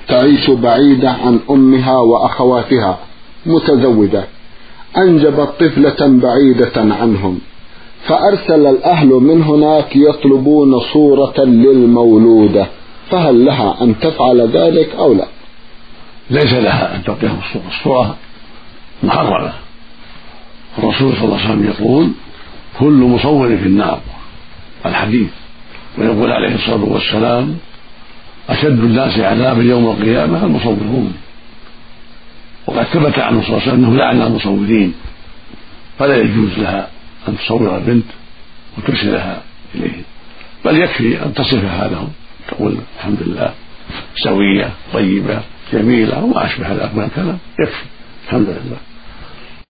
تعيش بعيدة عن أمها وأخواتها متزوجة، أنجبت طفلة بعيدة عنهم، فأرسل الأهل من هناك يطلبون صورة للمولودة، فهل لها أن تفعل ذلك أو لا؟ ليس لها أن تعطيهم الصورة محرمة. الرسول صلى الله عليه وسلم يقول كل مصور في النار الحديث، ويقول عليه الصلاة والسلام أشد الناس عذابا يوم القيامة المصورون، وقد ثبت عنه صلى الله عليه وسلم أنه لعن المصورين، فلا يجوز لها أن تصور البنت وترسلها إليه، بل يكفي أن تصفها لهم، تقول الحمد لله سوية طيبة جميلة وما أشبه ذلك من الكلام، يكفي الحمد لله.